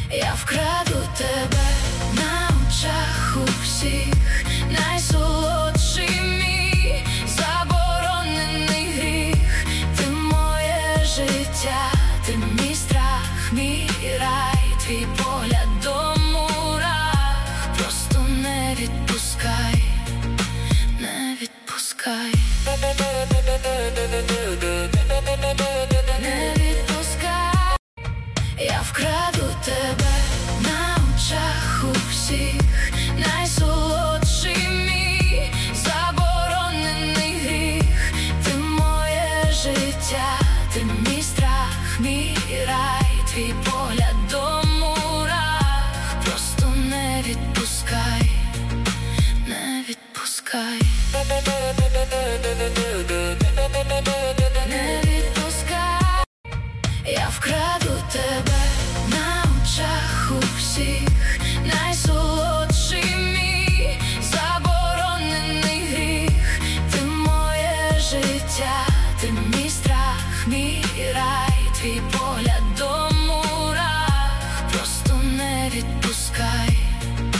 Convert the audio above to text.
Я вкраду тебе на очах у всіх, найсолодший мій заборонений гріх. Ти моє життя, ти мій страх, мій рай, твій погляд до мурах. Просто не відпускай, не відпускай. Не відпускай. Я вкраду тебе на очах у всіх, найсолодший мій заборонений гріх. Ти моє життя, ти мій страх, мій рай, твій погляд до мурах. Просто не відпускай, не відпускай. Не відпускай. Я вкраду тебе на очах у всіх, найсолодший мій заборонений гріх. Ти моє життя, ти мій страх, мій рай, твій погляд.